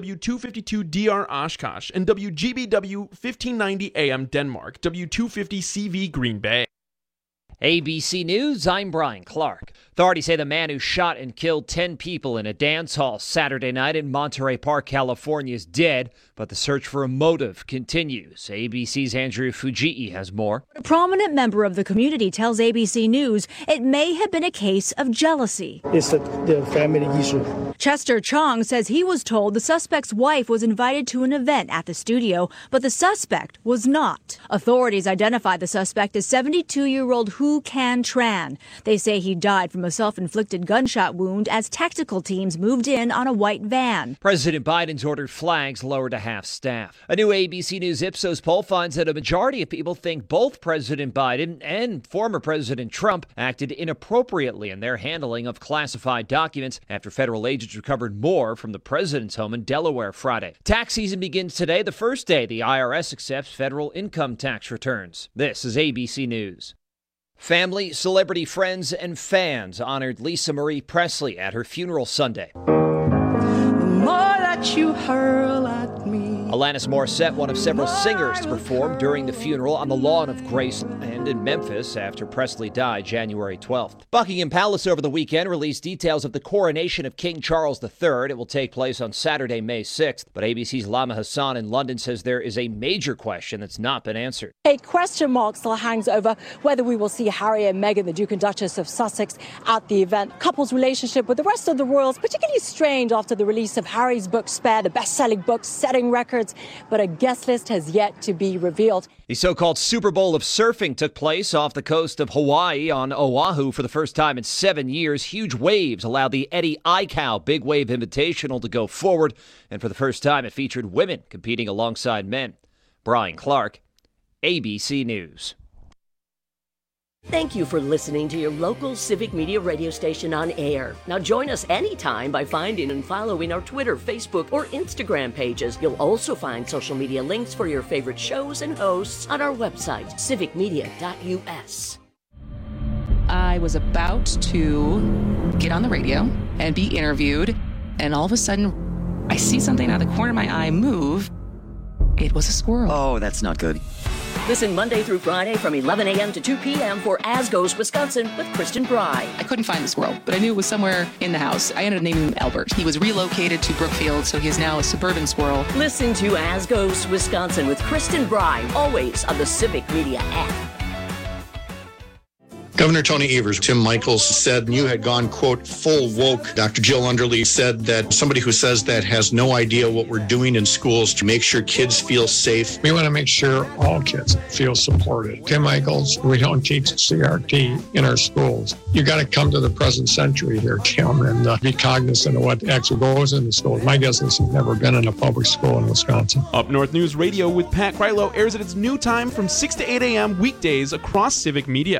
W252DR Oshkosh, and WGBW 1590 AM Denmark, W250 CV Green Bay. ABC News, I'm Brian Clark. Authorities say the man who shot and killed 10 people in a dance hall Saturday night in Monterey Park, California is dead, but the search for a motive continues. ABC's Andrew Fujii has more. A prominent member of the community tells ABC News it may have been a case of jealousy. It's the family issue. Chester Chong says he was told the suspect's wife was invited to an event at the studio, but the suspect was not. Authorities identified the suspect as 72-year-old Hu Can Tran. They say he died from a self-inflicted gunshot wound as tactical teams moved in on a white van. President Biden's ordered flags lowered to half staff. A new ABC News Ipsos poll finds that a majority of people think both President Biden and former President Trump acted inappropriately in their handling of classified documents after federal agents recovered more from the president's home in Delaware Friday. Tax season begins today, the first day the IRS accepts federal income tax returns. This is ABC News. Family, celebrity friends, and fans honored Lisa Marie Presley at her funeral Sunday. The more that you hurl at me. Alanis Morissette, one of several singers to perform during the funeral on the lawn of Graceland in Memphis after Presley died January 12th. Buckingham Palace over the weekend released details of the coronation of King Charles III. It will take place on Saturday, May 6th. But ABC's Lama Hassan in London says there is a major question that's not been answered. A question mark still hangs over whether we will see Harry and Meghan, the Duke and Duchess of Sussex, at the event. Couple's relationship with the rest of the royals particularly strained after the release of Harry's book Spare, the best-selling book setting records, but a guest list has yet to be revealed. The so-called Super Bowl of surfing took place off the coast of Hawaii on Oahu for the first time in 7 years. Huge waves allowed the Eddie Aikau Big Wave Invitational to go forward, and for the first time it featured women competing alongside men. Brian Clark, ABC News. Thank you for listening to your local Civic Media radio station on air. Now join us anytime by finding and following our Twitter, Facebook, or Instagram pages. You'll also find social media links for your favorite shows and hosts on our website, civicmedia.us. I was about to get on the radio and be interviewed, and all of a sudden, I see something out of the corner of my eye move. It was a squirrel. Oh, that's not good. Listen Monday through Friday from 11 a.m. to 2 p.m. for As Goes Wisconsin with Kristen Bry. I couldn't find the squirrel, but I knew it was somewhere in the house. I ended up naming him Albert. He was relocated to Brookfield, so he is now a suburban squirrel. Listen to As Goes Wisconsin with Kristen Bry, always on the Civic Media app. Governor Tony Evers, Tim Michaels said you had gone, quote, full woke. Dr. Jill Underly said that somebody who says that has no idea what we're doing in schools to make sure kids feel safe. We want to make sure all kids feel supported. Tim Michaels, we don't teach CRT in our schools. You got to come to the present century here, Tim, and be cognizant of what actually goes in the schools. My guess is you've never been in a public school in Wisconsin. Up North News Radio with Pat Krylo airs at its new time from 6 to 8 a.m. weekdays across Civic Media.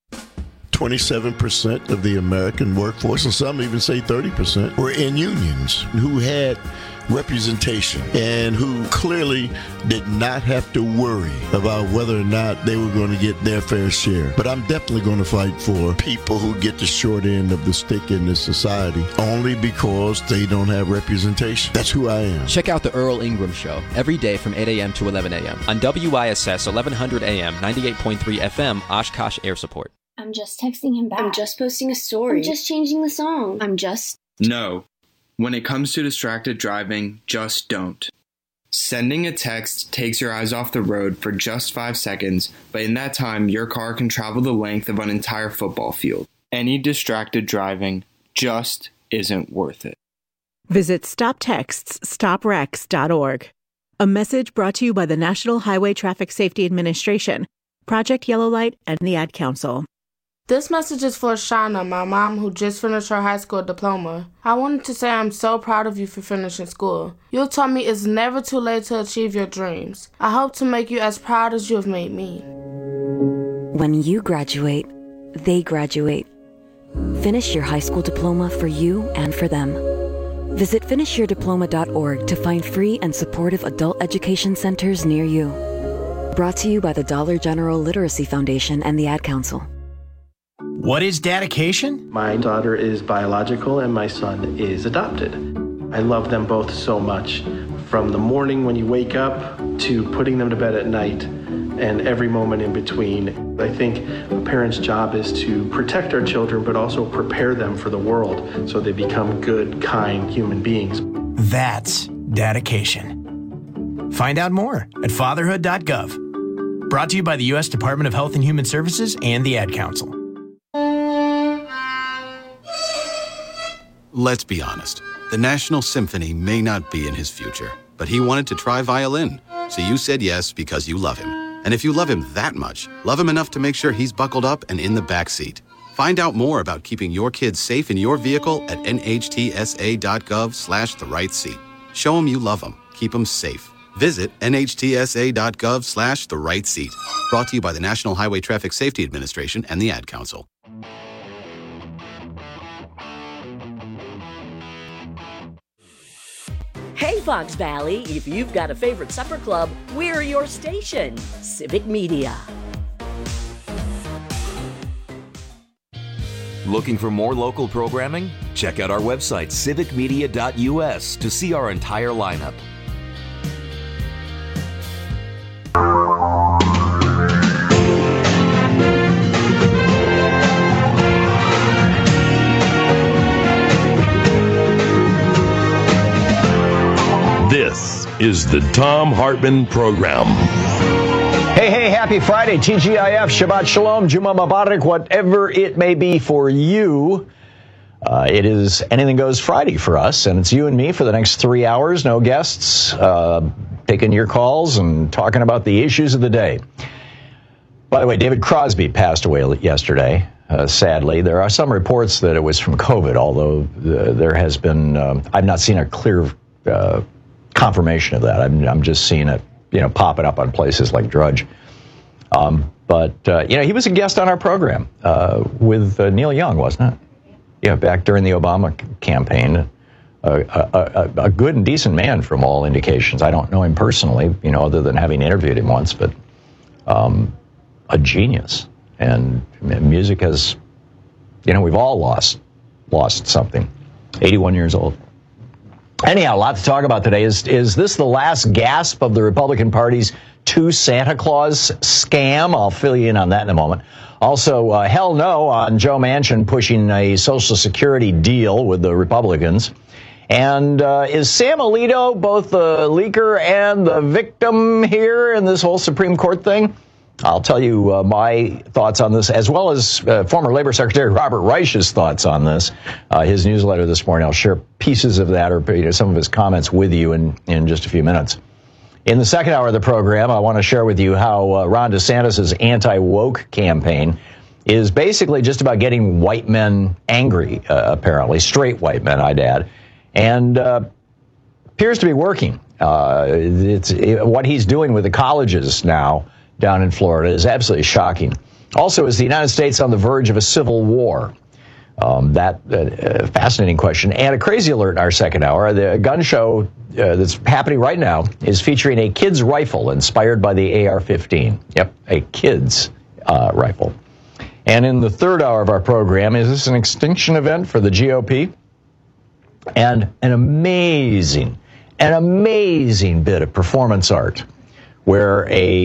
27% of the American workforce, and some even say 30%, were in unions who had representation and who clearly did not have to worry about whether or not they were going to get their fair share. But I'm definitely going to fight for people who get the short end of the stick in this society only because they don't have representation. That's who I am. Check out the Earl Ingram Show every day from 8 a.m. to 11 a.m. on WISS 1100 AM, 98.3 FM, Oshkosh Air Support. I'm just texting him back. I'm just posting a story. I'm just changing the song. I'm just... No. When it comes to distracted driving, just don't. Sending a text takes your eyes off the road for just 5 seconds, but in that time, your car can travel the length of an entire football field. Any distracted driving just isn't worth it. Visit StopTextsStopWrecks.org. A message brought to you by the National Highway Traffic Safety Administration, Project Yellow Light, and the Ad Council. This message is for Shauna, my mom, who just finished her high school diploma. I wanted to say I'm so proud of you for finishing school. You taught me it's never too late to achieve your dreams. I hope to make you as proud as you have made me. When you graduate, they graduate. Finish your high school diploma for you and for them. Visit finishyourdiploma.org to find free and supportive adult education centers near you. Brought to you by the Dollar General Literacy Foundation and the Ad Council. What is dedication? My daughter is biological and my son is adopted. I love them both so much. From the morning when you wake up to putting them to bed at night and every moment in between. I think a parent's job is to protect our children, but also prepare them for the world so they become good, kind human beings. That's dedication. Find out more at fatherhood.gov. Brought to you by the U.S. Department of Health and Human Services and the Ad Council. Let's be honest. The National Symphony may not be in his future, but he wanted to try violin. So you said yes because you love him. And if you love him that much, love him enough to make sure he's buckled up and in the back seat. Find out more about keeping your kids safe in your vehicle at nhtsa.gov/the-right-seat. Show them you love them. Keep them safe. Visit nhtsa.gov/the-right-seat. Brought to you by the National Highway Traffic Safety Administration and the Ad Council. Hey, Fox Valley, if you've got a favorite supper club, we're your station. Civic Media. Looking for more local programming? Check out our website, civicmedia.us, to see our entire lineup. This is the Thom Hartmann Program. Hey, happy Friday, TGIF, Shabbat Shalom, Juma Mubarak, whatever it may be for you. It is Anything Goes Friday for us, and it's you and me for the next 3 hours, no guests, taking your calls and talking about the issues of the day. By the way, David Crosby passed away yesterday, sadly. There are some reports that it was from COVID, although there has been, I've not seen a clear confirmation of that. I'm just seeing it, popping up on places like Drudge. But he was a guest on our program with Neil Young, wasn't it? Yeah, back during the Obama campaign. A good and decent man from all indications. I don't know him personally, other than having interviewed him once, but a genius. And music has, we've all lost something. 81 years old. Anyhow, a lot to talk about today. Is this the last gasp of the Republican Party's two Santa Claus scam? I'll fill you in on that in a moment. Also, hell no on Joe Manchin pushing a Social Security deal with the Republicans. And is Sam Alito both the leaker and the victim here in this whole Supreme Court thing? I'll tell you my thoughts on this, as well as former Labor Secretary Robert Reich's thoughts on this. His newsletter this morning, I'll share pieces of that or some of his comments with you in just a few minutes. In the second hour of the program, I want to share with you how Ron DeSantis' anti-woke campaign is basically just about getting white men angry, apparently, straight white men, I'd add, and appears to be working. It's what he's doing with the colleges now down in Florida is absolutely shocking. Also, is the United States on the verge of a civil war? Fascinating question. And a crazy alert in our second hour. The gun show that's happening right now is featuring a kid's rifle inspired by the AR-15. Yep, a kid's rifle. And in the third hour of our program, is this an extinction event for the GOP? And an amazing bit of performance art where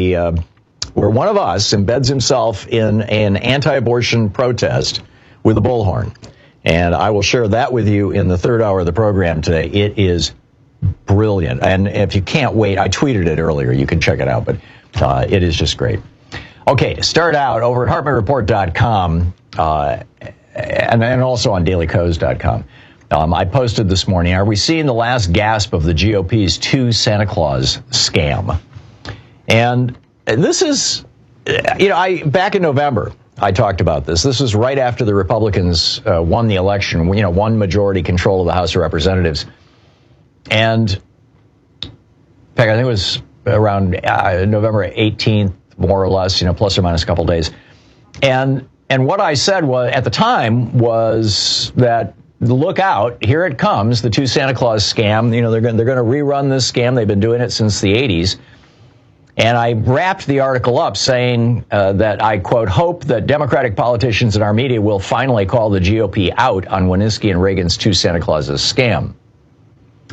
one of us embeds himself in an anti-abortion protest with a bullhorn. And I will share that with you in the third hour of the program today. It is brilliant. And if you can't wait, I tweeted it earlier. You can check it out, but it is just great. Okay, to start out, over at HartmanReport.com and also on DailyKos.com. I posted this morning, are we seeing the last gasp of the GOP's two Santa Claus scam? And this is, back in November, I talked about this. This was right after the Republicans won the election, won majority control of the House of Representatives. And, in fact, I think it was around November 18th, more or less, plus or minus a couple days. And what I said was, at the time, was that, look out, here it comes, the two Santa Claus scam. They're going to rerun this scam. They've been doing it since the 80s. And I wrapped the article up saying that I, quote, hope that Democratic politicians and our media will finally call the GOP out on Winitsky and Reagan's two Santa Clauses scam.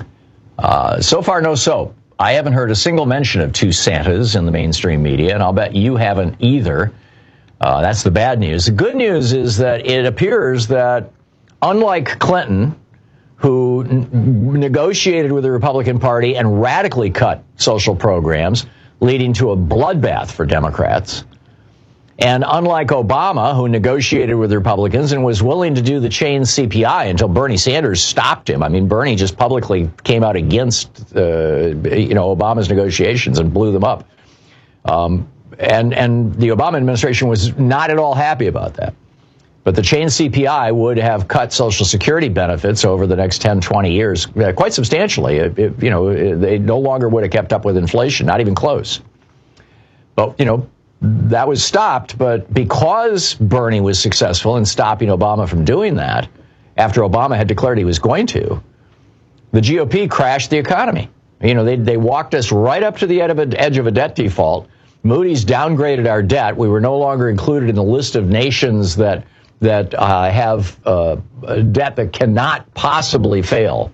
So far, no soap. I haven't heard a single mention of two Santas in the mainstream media, and I'll bet you haven't either. That's the bad news. The good news is that it appears that, unlike Clinton, who negotiated with the Republican Party and radically cut social programs, leading to a bloodbath for Democrats, and unlike Obama, who negotiated with the Republicans and was willing to do the chain CPI until Bernie Sanders stopped him. I mean, Bernie just publicly came out against, Obama's negotiations and blew them up. And the Obama administration was not at all happy about that. But the chain CPI would have cut Social Security benefits over the next 10, 20 years quite substantially. They no longer would have kept up with inflation, not even close. But, that was stopped. But because Bernie was successful in stopping Obama from doing that, after Obama had declared he was going to, the GOP crashed the economy. They walked us right up to the edge of a debt default. Moody's downgraded our debt. We were no longer included in the list of nations that have a debt that cannot possibly fail.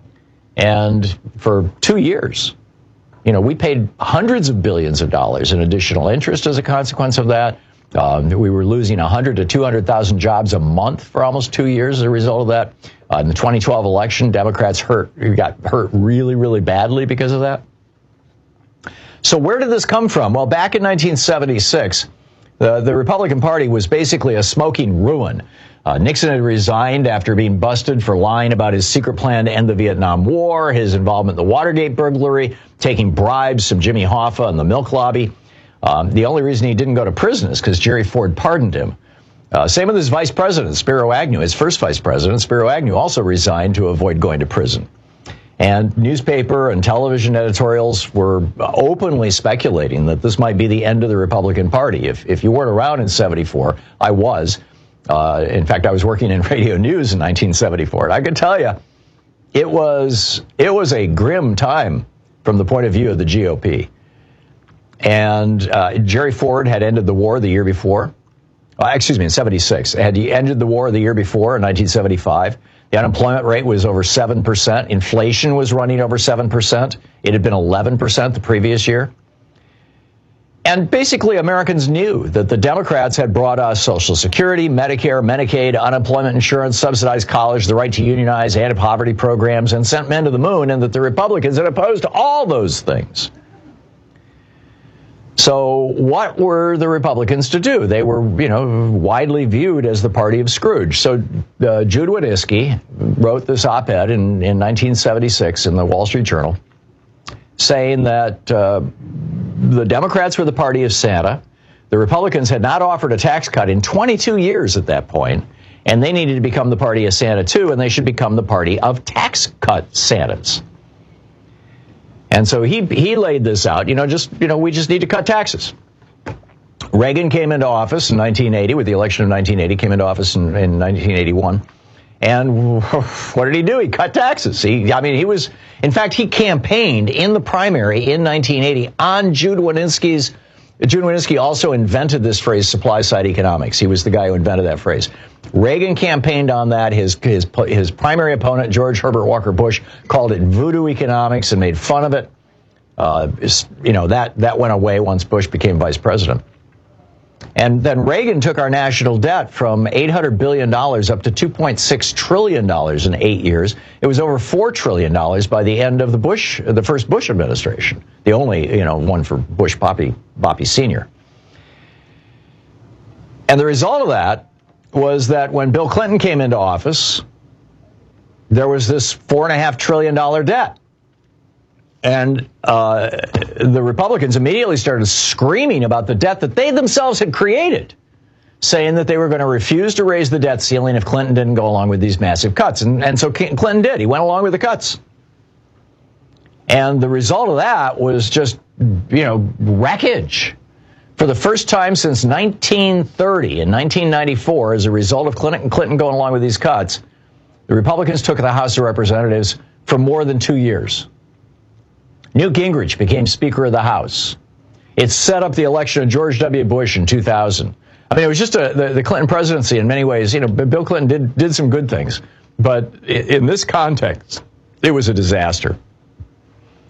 And for 2 years, we paid hundreds of billions of dollars in additional interest as a consequence of that. We were losing 100 to 200,000 jobs a month for almost 2 years as a result of that. In the 2012 election, Democrats got hurt really, really badly because of that. So where did this come from? Well, back in 1976, the Republican Party was basically a smoking ruin. Nixon had resigned after being busted for lying about his secret plan to end the Vietnam War, his involvement in the Watergate burglary, taking bribes from Jimmy Hoffa and the milk lobby. The only reason he didn't go to prison is because Jerry Ford pardoned him. Same with his vice president, Spiro Agnew. His first vice president, Spiro Agnew, also resigned to avoid going to prison. And newspaper and television editorials were openly speculating that this might be the end of the Republican Party. If you weren't around in 74, I was. In fact, I was working in radio news in 1974. And I can tell you, it was a grim time from the point of view of the GOP. And Jerry Ford had ended the war the year before. In 76. He ended the war the year before in 1975. The unemployment rate was over 7%. Inflation was running over 7%. It had been 11% the previous year. And basically, Americans knew that the Democrats had brought us Social Security, Medicare, Medicaid, unemployment insurance, subsidized college, the right to unionize, anti-poverty programs, and sent men to the moon, and that the Republicans had opposed all those things. So what were the Republicans to do? They were, widely viewed as the party of Scrooge. So Jude Wanniski wrote this op-ed in 1976 in the Wall Street Journal, saying that the Democrats were the party of Santa. The Republicans had not offered a tax cut in 22 years at that point, and they needed to become the party of Santa too, and they should become the party of tax cut Santas. And so he laid this out, we just need to cut taxes. Reagan came into office in 1980, with the election of 1980, came into office in 1981. And what did he do? He cut taxes. He campaigned in the primary in 1980 on Jude Wanniski's. Jude Wanniski also invented this phrase, supply-side economics. He was the guy who invented that phrase. Reagan campaigned on that. His primary opponent, George Herbert Walker Bush, called it voodoo economics and made fun of it. That went away once Bush became vice president. And then Reagan took our national debt from $800 billion up to $2.6 trillion in 8 years. It was over $4 trillion by the end of the first Bush administration, the only, one for Bush Boppy Sr. And the result of that was that when Bill Clinton came into office, there was this $4.5 trillion debt. And the Republicans immediately started screaming about the debt that they themselves had created, saying that they were going to refuse to raise the debt ceiling if Clinton didn't go along with these massive cuts. And so Clinton did. He went along with the cuts. And the result of that was just, wreckage. For the first time since 1930, in 1994, as a result of Clinton going along with these cuts, the Republicans took the House of Representatives for more than 2 years. Newt Gingrich became Speaker of the House. It set up the election of George W. Bush in 2000. It was just the Clinton presidency in many ways. Bill Clinton did some good things. But in this context, it was a disaster.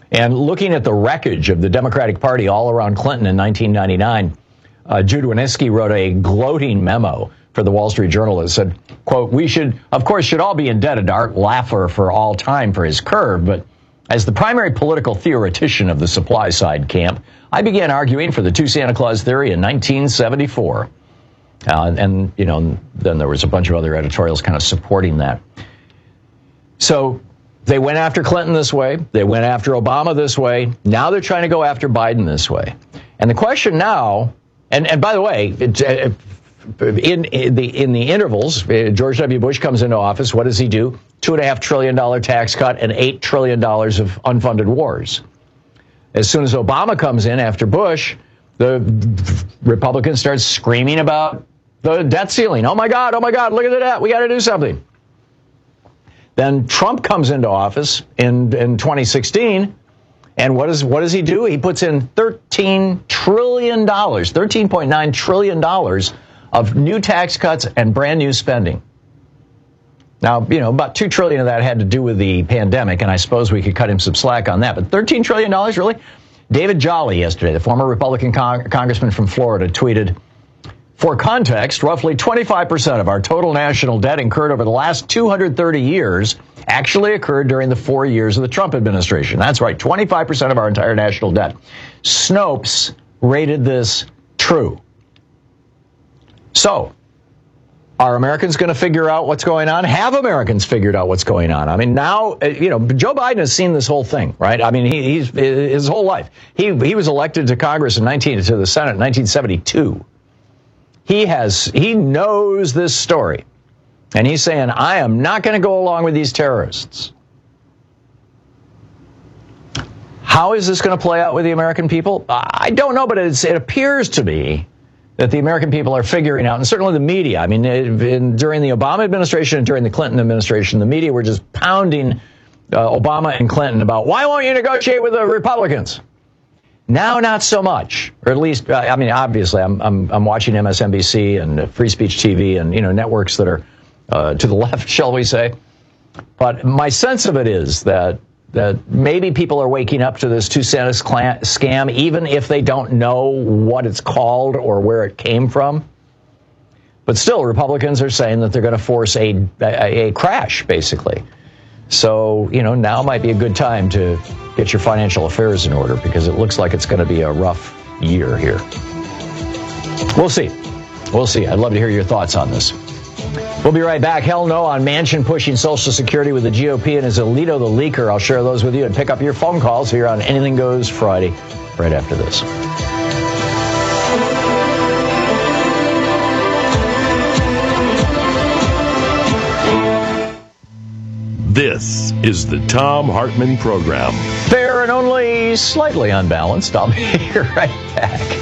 And looking at the wreckage of the Democratic Party all around Clinton in 1999, Jude Wanniski wrote a gloating memo for the Wall Street Journal that said, quote, "We should all be indebted to Art Laffer for all time for his curve, but as the primary political theoretician of the supply side camp, I began arguing for the two Santa Claus theory in 1974. And then there was a bunch of other editorials kind of supporting that. So they went after Clinton this way. They went after Obama this way. Now they're trying to go after Biden this way. And the question now, and by the way, in the intervals, George W. Bush comes into office. What does he do? $2.5 trillion tax cut and $8 trillion of unfunded wars. As soon as Obama comes in after Bush, the Republicans start screaming about the debt ceiling. Oh my God, look at the debt. We got to do something. Then Trump comes into office in 2016, and what does he do? He puts in $13 trillion, $13.9 trillion of new tax cuts and brand new spending. Now, about $2 trillion of that had to do with the pandemic, and I suppose we could cut him some slack on that. But $13 trillion, really? David Jolly yesterday, the former Republican congressman from Florida, tweeted, "For context, roughly 25% of our total national debt incurred over the last 230 years actually occurred during the 4 years of the Trump administration." That's right, 25% of our entire national debt. Snopes rated this true. So, are Americans going to figure out what's going on? Have Americans figured out what's going on? I mean, now, Joe Biden has seen this whole thing, right? I mean, he's his whole life. He was elected to Congress to the Senate in 1972. He knows this story. And he's saying, I am not going to go along with these terrorists. How is this going to play out with the American people? I don't know, but it appears to me that the American people are figuring out, and certainly the media. I mean, during the Obama administration and during the Clinton administration, the media were just pounding Obama and Clinton about, why won't you negotiate with the Republicans? Now, not so much, or at least, I mean, obviously, I'm watching MSNBC and Free Speech TV and networks that are to the left, shall we say. But my sense of it is that maybe people are waking up to this Two Santas scam, even if they don't know what it's called or where it came from. But still, Republicans are saying that they're going to force a crash, basically. So, now might be a good time to get your financial affairs in order, because it looks like it's going to be a rough year here. We'll see. I'd love to hear your thoughts on this. We'll be right back. Hell no on Manchin pushing Social Security with the GOP and his Alito the leaker. I'll share those with you and pick up your phone calls here on Anything Goes Friday right after this. This is the Thom Hartmann Program. Fair and only slightly unbalanced. I'll be right back.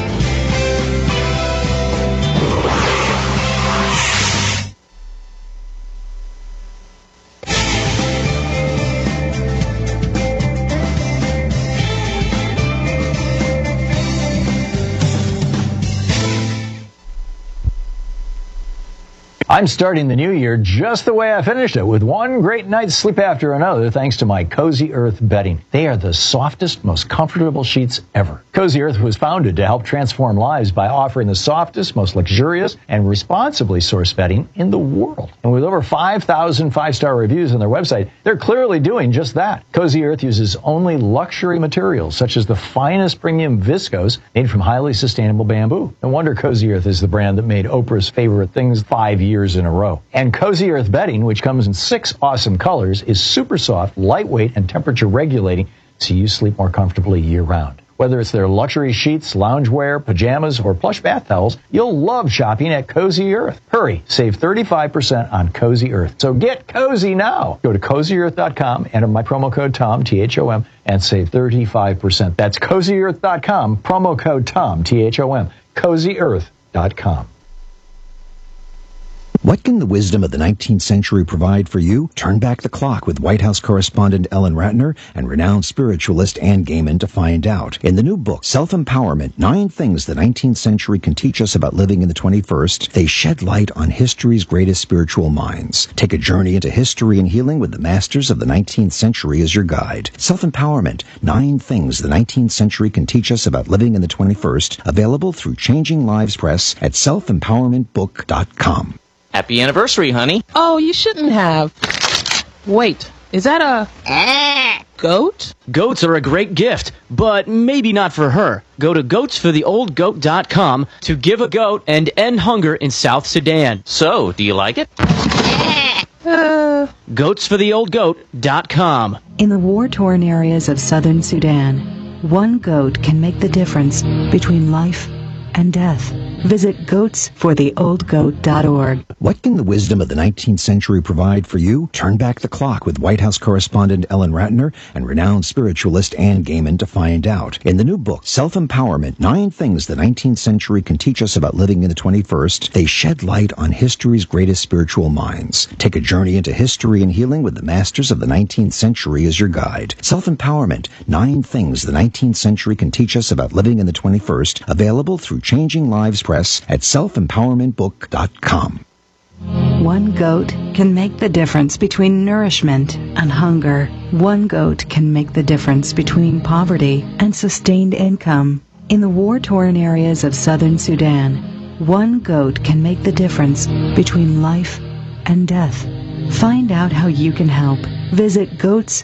I'm starting the new year just the way I finished it, with one great night's sleep after another, thanks to my Cozy Earth bedding. They are the softest, most comfortable sheets ever. Cozy Earth was founded to help transform lives by offering the softest, most luxurious, and responsibly sourced bedding in the world. And with over 5,000 five-star reviews on their website, they're clearly doing just that. Cozy Earth uses only luxury materials, such as the finest premium viscose made from highly sustainable bamboo. No wonder Cozy Earth is the brand that made Oprah's favorite things 5 years in a row. And Cozy Earth bedding, which comes in 6 awesome colors, is super soft, lightweight, and temperature regulating, so you sleep more comfortably year-round. Whether it's their luxury sheets, loungewear, pajamas, or plush bath towels, you'll love shopping at Cozy Earth. Hurry, save 35% on Cozy Earth. So get cozy now. Go to CozyEarth.com, enter my promo code TOM, T-H-O-M, and save 35%. That's CozyEarth.com, promo code TOM, T-H-O-M, CozyEarth.com. What can the wisdom of the 19th century provide for you? Turn back the clock with White House correspondent Ellen Ratner and renowned spiritualist Ann Gaiman to find out. In the new book, Self-Empowerment, 9 Things the 19th Century Can Teach Us About Living in the 21st, they shed light on history's greatest spiritual minds. Take a journey into history and healing with the masters of the 19th century as your guide. Self-Empowerment, 9 Things the 19th Century Can Teach Us About Living in the 21st, available through Changing Lives Press at selfempowermentbook.com. Happy anniversary, honey. Oh, you shouldn't have. Wait, is that a goat? Goats are a great gift, but maybe not for her. Go to goatsfortheoldgoat.com to give a goat and end hunger in South Sudan. So, do you like it? Goatsfortheoldgoat.com. In the war-torn areas of southern Sudan, one goat can make the difference between life and death. Visit goatsfortheoldgoat.org. What can the wisdom of the 19th century provide for you? Turn back the clock with White House correspondent Ellen Ratner and renowned spiritualist Ann Gaiman to find out. In the new book, Self-Empowerment, 9 Things the 19th Century Can Teach Us About Living in the 21st, they shed light on history's greatest spiritual minds. Take a journey into history and healing with the masters of the 19th century as your guide. Self-Empowerment, 9 Things the 19th Century Can Teach Us About Living in the 21st, available through Changing Lives Press at selfempowermentbook.com. One goat can make the difference between nourishment and hunger. One goat can make the difference between poverty and sustained income. In the war-torn areas of southern Sudan, one goat can make the difference between life and death. Find out how you can help. Visit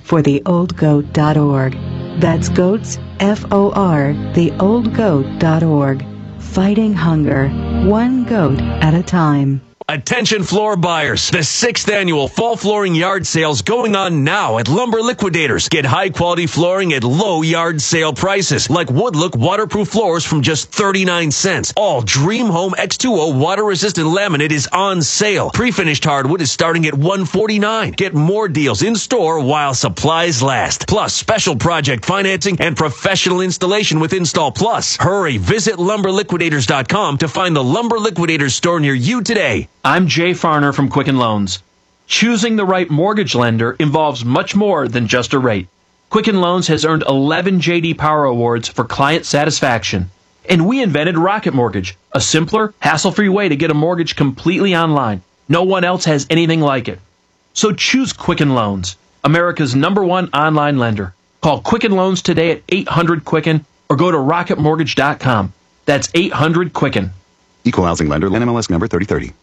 goatsfortheoldgoat.org. That's goats, F-O-R, theoldgoat.org. Fighting hunger, one goat at a time. Attention floor buyers. The 6th annual fall flooring yard sale's going on now at Lumber Liquidators. Get high quality flooring at low yard sale prices, like Woodlook waterproof floors from just 39 cents. All Dream Home X2O water resistant laminate is on sale. Pre-finished hardwood is starting at $149. Get more deals in store while supplies last. Plus special project financing and professional installation with Install Plus. Hurry, visit lumberliquidators.com to find the Lumber Liquidators store near you today. I'm Jay Farner from Quicken Loans. Choosing the right mortgage lender involves much more than just a rate. Quicken Loans has earned 11 J.D. Power Awards for client satisfaction. And we invented Rocket Mortgage, a simpler, hassle-free way to get a mortgage completely online. No one else has anything like it. So choose Quicken Loans, America's #1 online lender. Call Quicken Loans today at 800-QUICKEN or go to rocketmortgage.com. That's 800-QUICKEN. Equal housing lender, NMLS number 3030.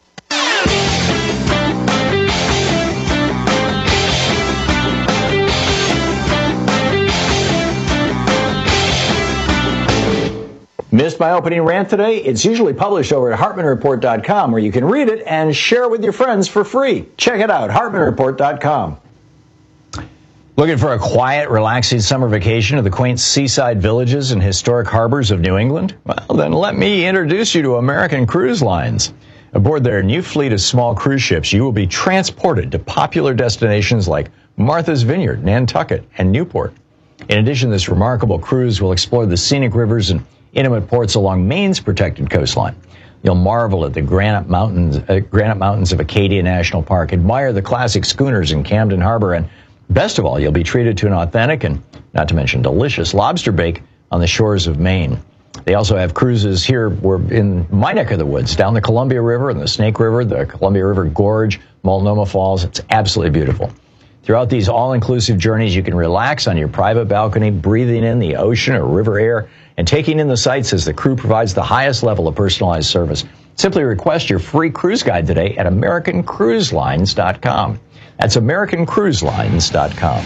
Missed my opening rant today? It's usually published over at HartmanReport.com, where you can read it and share it with your friends for free. Check it out, HartmanReport.com. Looking for a quiet, relaxing summer vacation to the quaint seaside villages and historic harbors of New England? Well, then let me introduce you to American Cruise Lines. Aboard their new fleet of small cruise ships, you will be transported to popular destinations like Martha's Vineyard, Nantucket, and Newport. In addition, this remarkable cruise will explore the scenic rivers and intimate ports along Maine's protected coastline. You'll marvel at the granite mountains of Acadia National Park, admire the classic schooners in Camden Harbor, and best of all, you'll be treated to an authentic and, not to mention, delicious lobster bake on the shores of Maine. They also have cruises here. We're in my neck of the woods, down the Columbia River and the Snake River, the Columbia River Gorge, Multnomah Falls. It's absolutely beautiful. Throughout these all-inclusive journeys, you can relax on your private balcony, breathing in the ocean or river air and taking in the sights as the crew provides the highest level of personalized service. Simply request your free cruise guide today at AmericanCruiseLines.com. That's AmericanCruiseLines.com.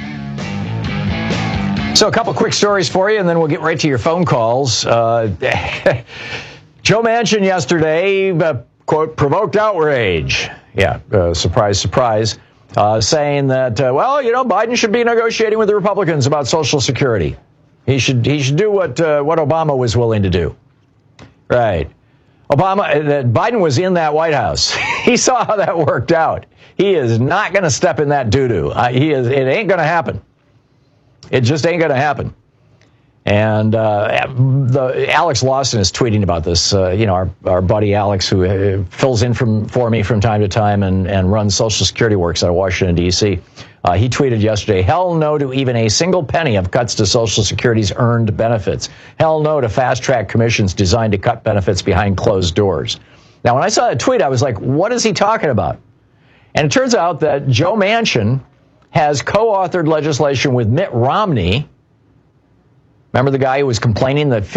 So a couple quick stories for you, and then we'll get right to your phone calls. Joe Manchin yesterday, quote, provoked outrage. Yeah, surprise, surprise. Saying that, Biden should be negotiating with the Republicans about Social Security. He should do what Obama was willing to do. Right. Biden was in that White House. He saw how that worked out. He is not going to step in that doo-doo. It ain't going to happen. It just ain't going to happen. And Alex Lawson is tweeting about this. Our buddy Alex, who fills in for me from time to time and runs Social Security Works out of Washington, D.C., he tweeted yesterday, hell no to even a single penny of cuts to Social Security's earned benefits. Hell no to fast-track commissions designed to cut benefits behind closed doors. Now, when I saw that tweet, I was like, what is he talking about? And it turns out that Joe Manchin has co-authored legislation with Mitt Romney. Remember the guy who was complaining that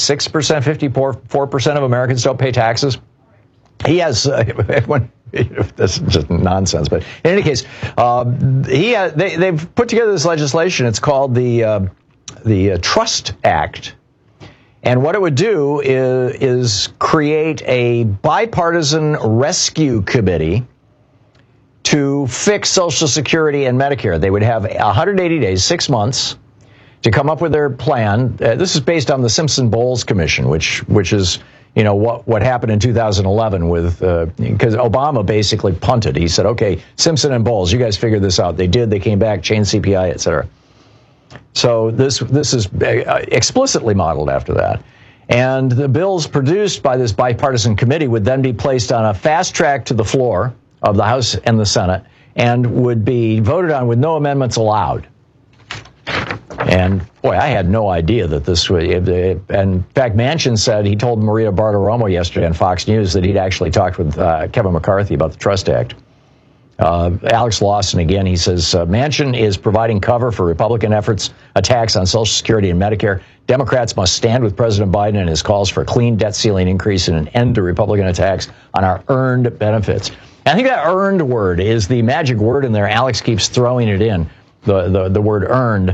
54% of Americans don't pay taxes? He has, this is just nonsense, but in any case, they've put together this legislation. It's called the Trust Act. And what it would do is create a bipartisan rescue committee to fix Social Security and Medicare. They would have 180 days, 6 months, to come up with their plan. This is based on the Simpson-Bowles Commission, which is, what happened in 2011 with, because Obama basically punted. He said, okay, Simpson and Bowles, you guys figured this out. They did. They came back, changed CPI, et cetera. So this is explicitly modeled after that. And the bills produced by this bipartisan committee would then be placed on a fast track to the floor of the House and the Senate and would be voted on with no amendments allowed. And, boy, I had no idea that this would... And in fact, Manchin said, he told Maria Bartiromo yesterday on Fox News that he'd actually talked with Kevin McCarthy about the Trust Act. Alex Lawson, again, he says, Manchin is providing cover for Republican attacks on Social Security and Medicare. Democrats must stand with President Biden and his calls for a clean debt ceiling increase and an end to Republican attacks on our earned benefits. And I think that earned word is the magic word in there. Alex keeps throwing it in, the word earned.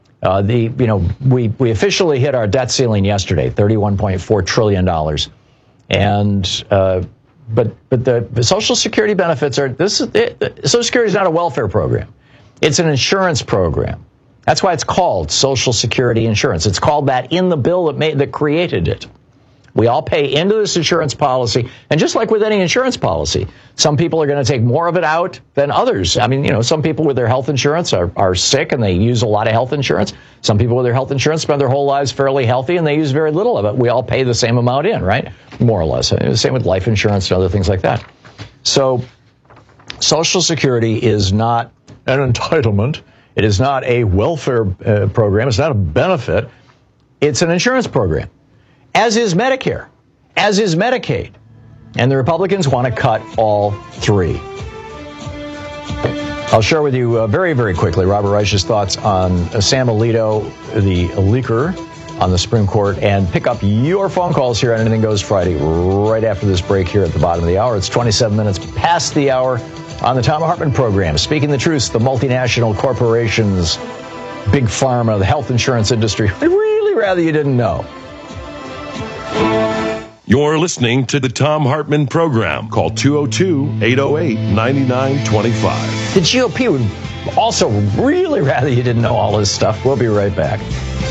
We officially hit our debt ceiling yesterday, $31.4 trillion. And, but the Social Security benefits Social Security is not a welfare program. It's an insurance program. That's why it's called Social Security Insurance. It's called that in the bill that created it. We all pay into this insurance policy. And just like with any insurance policy, some people are going to take more of it out than others. I mean, some people with their health insurance are sick and they use a lot of health insurance. Some people with their health insurance spend their whole lives fairly healthy and they use very little of it. We all pay the same amount in, right? More or less. The same with life insurance and other things like that. So Social Security is not an entitlement. It is not a welfare program. It's not a benefit. It's an insurance program. As is Medicare, as is Medicaid. And the Republicans want to cut all three. I'll share with you very, very quickly Robert Reich's thoughts on Sam Alito, the leaker on the Supreme Court, and pick up your phone calls here on Anything Goes Friday right after this break here at the bottom of the hour. It's 27 minutes past the hour on the Thom Hartmann program. Speaking the truth, the multinational corporations, big pharma, the health insurance industry, I'd really rather you didn't know. You're listening to the Thom Hartmann program. Call 202-808-9925. The GOP would also really rather you didn't know all this stuff. We'll be right back.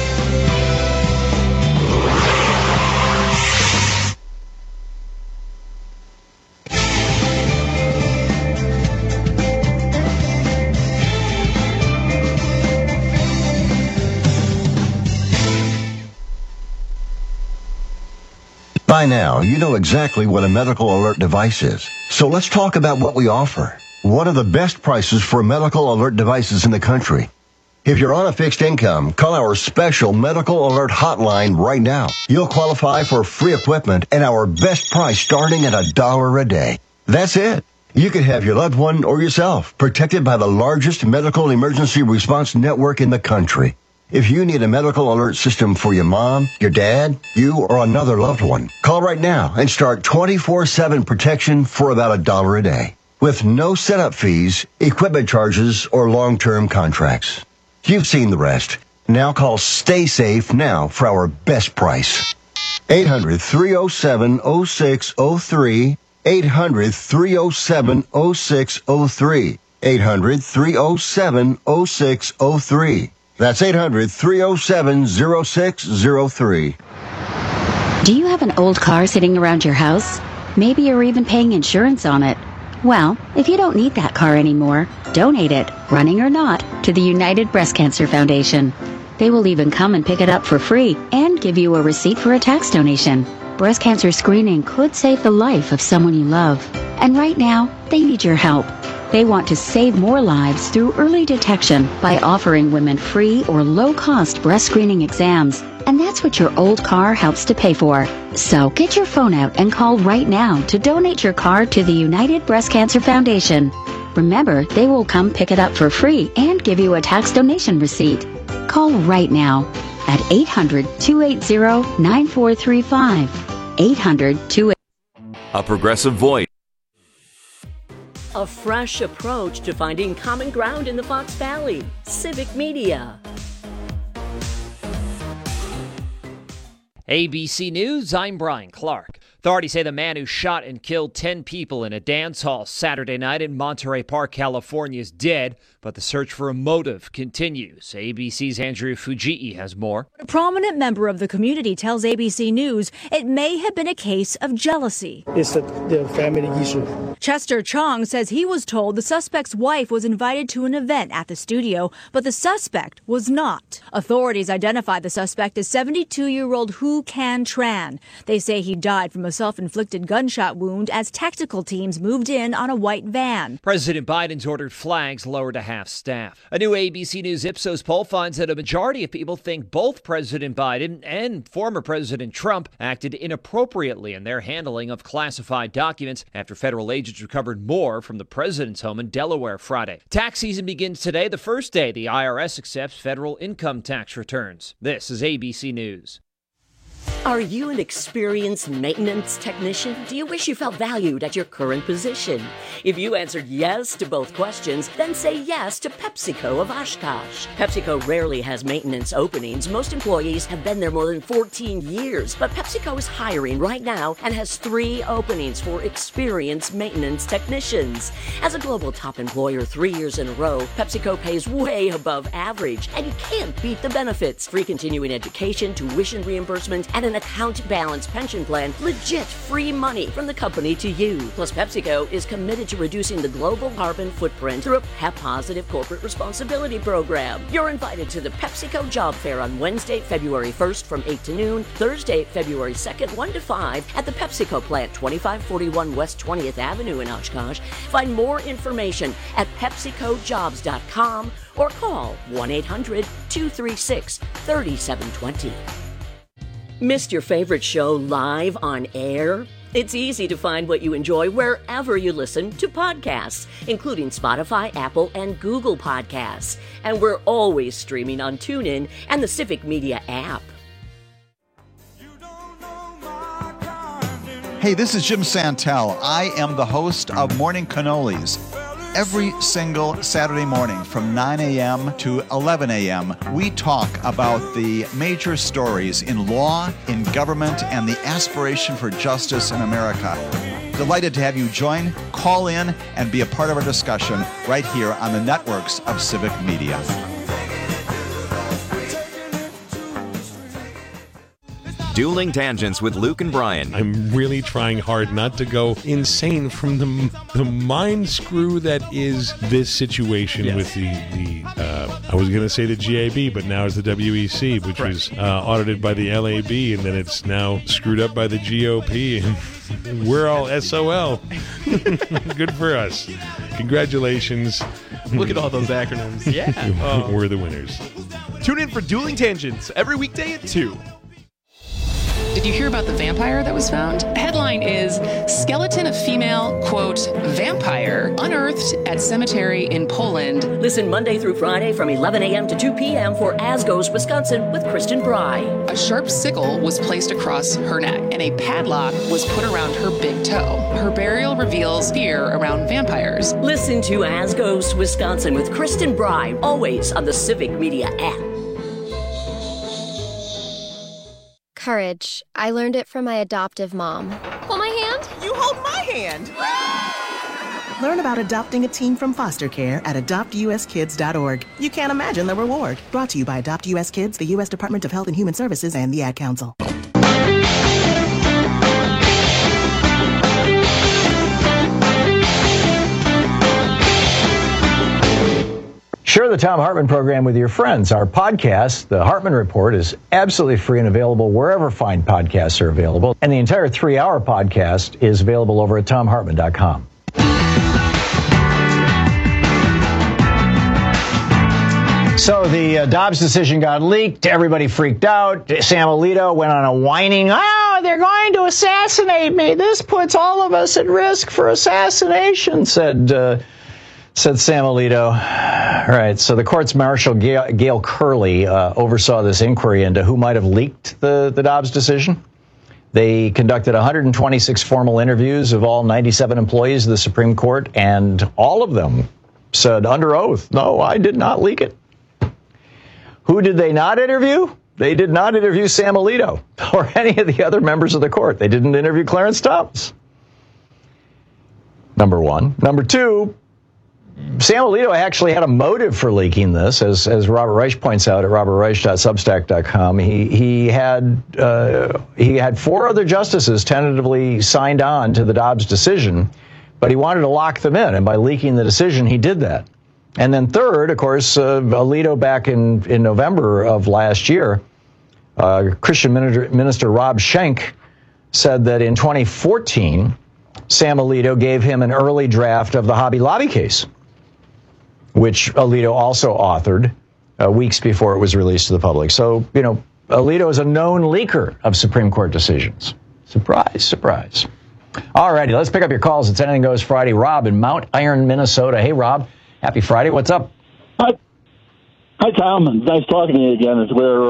By now, you know exactly what a medical alert device is. So let's talk about what we offer. One of the best prices for medical alert devices in the country. If you're on a fixed income, call our special medical alert hotline right now. You'll qualify for free equipment and our best price starting at $1 a day. That's it. You could have your loved one or yourself protected by the largest medical emergency response network in the country. If you need a medical alert system for your mom, your dad, you, or another loved one, call right now and start 24/7 protection for about $1 a day. With no setup fees, equipment charges, or long-term contracts. You've seen the rest. Now call Stay Safe now for our best price. 800-307-0603. 800-307-0603. 800-307-0603. That's 800-307-0603. Do you have an old car sitting around your house? Maybe you're even paying insurance on it. Well, if you don't need that car anymore, donate it, running or not, to the United Breast Cancer Foundation. They will even come and pick it up for free and give you a receipt for a tax donation. Breast cancer screening could save the life of someone you love. And right now, they need your help. They want to save more lives through early detection by offering women free or low-cost breast screening exams. And that's what your old car helps to pay for. So get your phone out and call right now to donate your car to the United Breast Cancer Foundation. Remember, they will come pick it up for free and give you a tax donation receipt. Call right now at 800-280-9435. 800-280. A Progressive Voice. A fresh approach to finding common ground in the Fox Valley. Civic Media. ABC News, I'm Brian Clark. Authorities say the man who shot and killed 10 people in a dance hall Saturday night in Monterey Park, California is dead, but the search for a motive continues. ABC's Andrea Fujii has more. A prominent member of the community tells ABC News it may have been a case of jealousy. It's the family issue. Chester Chong says he was told the suspect's wife was invited to an event at the studio, but the suspect was not. Authorities identified the suspect as 72-year-old Hu Can Tran. They say he died from a self-inflicted gunshot wound as tactical teams moved in on a white van. President Biden's ordered flags lowered to half staff. A new ABC News Ipsos poll finds that a majority of people think both President Biden and former President Trump acted inappropriately in their handling of classified documents after federal agents recovered more from the president's home in Delaware Friday. Tax season begins today, the first day the IRS accepts federal income tax returns. This is ABC News. Are you an experienced maintenance technician? Do you wish you felt valued at your current position? If you answered yes to both questions, then say yes to PepsiCo of Oshkosh. PepsiCo rarely has maintenance openings. Most employees have been there more than 14 years, but PepsiCo is hiring right now and has 3 openings for experienced maintenance technicians. As a global top employer 3 years in a row, PepsiCo pays way above average, and you can't beat the benefits. Free continuing education, tuition reimbursement, and an account balance pension plan, legit free money from the company to you. Plus, PepsiCo is committed to reducing the global carbon footprint through a PEP-positive corporate responsibility program. You're invited to the PepsiCo Job Fair on Wednesday, February 1st from 8 to noon, Thursday, February 2nd, 1 to 5 at the PepsiCo plant, 2541 West 20th Avenue in Oshkosh. Find more information at PepsiCoJobs.com or call 1-800-236-3720. Missed your favorite show live on air? It's easy to find what you enjoy wherever you listen to podcasts, including Spotify, Apple, and Google Podcasts. And we're always streaming on TuneIn and the Civic Media app. Hey, this is Jim Santel. I am the host of Morning Cannolis. Every single Saturday morning from 9 a.m. to 11 a.m., we talk about the major stories in law, in government, and the aspiration for justice in America. Delighted to have you join, call in, and be a part of our discussion right here on the networks of Civic Media. Dueling Tangents with Luke and Brian. I'm really trying hard not to go insane from the mind screw that is this situation with the I was going to say the GAB, but now it's the WEC, which was audited by the LAB, and then it's now screwed up by the GOP, and we're all SOL. Good for us. Congratulations. Look at all those acronyms. Yeah. We're the winners. Tune in for Dueling Tangents every weekday at 2. Did you hear about the vampire that was found? Headline is Skeleton of Female, quote, Vampire Unearthed at Cemetery in Poland. Listen Monday through Friday from 11 a.m. to 2 p.m. for As Goes Wisconsin with Kristen Bry. A sharp sickle was placed across her neck and a padlock was put around her big toe. Her burial reveals fear around vampires. Listen to As Goes Wisconsin with Kristen Bry, always on the Civic Media app. Courage. I learned it from my adoptive mom. Hold my hand. You hold my hand. Learn about adopting a teen from foster care at adoptuskids.org. You can't imagine the reward. Brought to you by Adopt US Kids, the U.S. Department of Health and Human Services, and the Ad Council. Share the Thom Hartmann program with your friends. Our podcast, The Hartmann Report, is absolutely free and available wherever fine podcasts are available. And the entire 3-hour podcast is available over at ThomHartmann.com. So the Dobbs decision got leaked. Everybody freaked out. Sam Alito went on a whining, they're going to assassinate me. This puts all of us at risk for assassination, said Sam Alito. All right, so the court's Marshal Gail Curley oversaw this inquiry into who might have leaked the Dobbs decision. They conducted 126 formal interviews of all 97 employees of the Supreme Court, and all of them said under oath, no, I did not leak it. Who did they not interview? They did not interview Sam Alito or any of the other members of the court. They didn't interview Clarence Thomas. Number one. Number two, Sam Alito actually had a motive for leaking this, as Robert Reich points out at robertreich.substack.com. He had 4 other justices tentatively signed on to the Dobbs decision, but he wanted to lock them in, and by leaking the decision, he did that. And then third, of course, Alito back in November of last year, Christian Minister Rob Schenck said that in 2014, Sam Alito gave him an early draft of the Hobby Lobby case, which Alito also authored weeks before it was released to the public. So, Alito is a known leaker of Supreme Court decisions. Surprise, surprise. All righty, let's pick up your calls. It's Anything Goes Friday. Rob in Mount Iron, Minnesota. Hey, Rob. Happy Friday. What's up? Hi, Tom. Nice talking to you again. It's where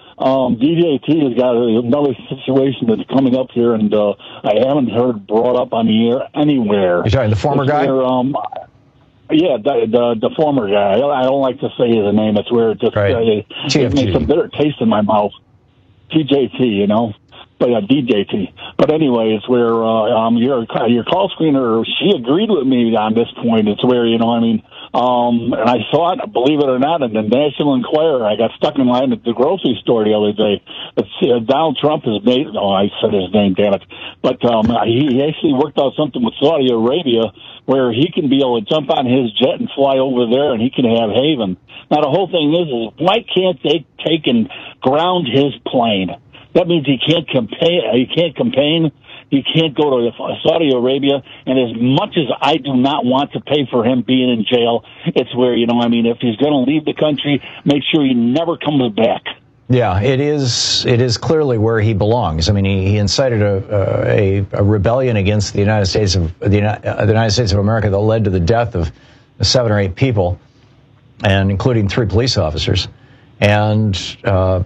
DJT has got another situation that's coming up here, and I haven't heard brought up on the air anywhere. You're talking the former guy? Yeah, the former guy. I don't like to say his name. It's where it just it makes a bitter taste in my mouth. TJT, But DJT. But anyway, it's where your call screener, she agreed with me on this point. It's where, and I saw it, believe it or not, in the National Enquirer. I got stuck in line at the grocery store the other day. Donald Trump has made, I said his name, damn it. But he actually worked out something with Saudi Arabia where he can be able to jump on his jet and fly over there and he can have haven. Now, the whole thing is why can't they take and ground his plane? That means he can't campaign. He can't go to Saudi Arabia. And as much as I do not want to pay for him being in jail, it's where, if he's going to leave the country, make sure he never comes back. Yeah, it is clearly where he belongs. I mean, he incited a rebellion against the United States of America that led to the death of 7 or 8 people, and including 3 police officers. And not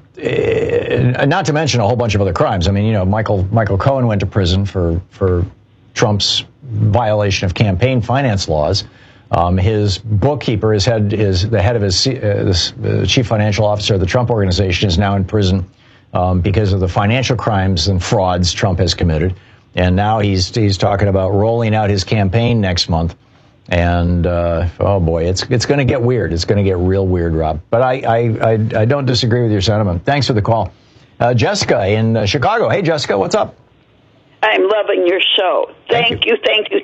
to mention a whole bunch of other crimes. I mean, Michael Cohen went to prison for Trump's violation of campaign finance laws. His bookkeeper, the head of the chief financial officer of the Trump Organization, is now in prison because of the financial crimes and frauds Trump has committed. And now he's talking about rolling out his campaign next month. And oh boy, it's going to get weird. It's going to get real weird, Rob. But I don't disagree with your sentiment. Thanks for the call, Jessica in Chicago. Hey, Jessica, what's up? I'm loving your show. Thank you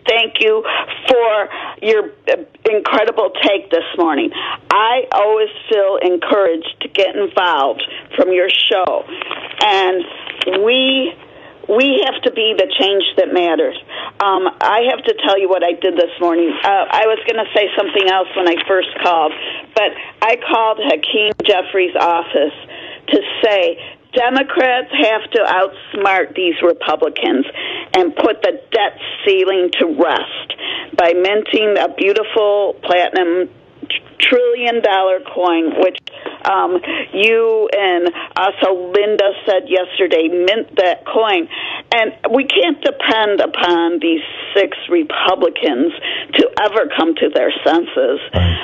for your incredible take this morning. I always feel encouraged to get involved from your show, and we have to be the change that matters. I have to tell you what I did this morning. I was going to say something else when I first called, but I called Hakeem Jeffries' office to say Democrats have to outsmart these Republicans and put the debt ceiling to rest by minting a beautiful platinum $1 trillion coin, which you and also Linda said yesterday, mint that coin. And we can't depend upon these 6 Republicans to ever come to their senses.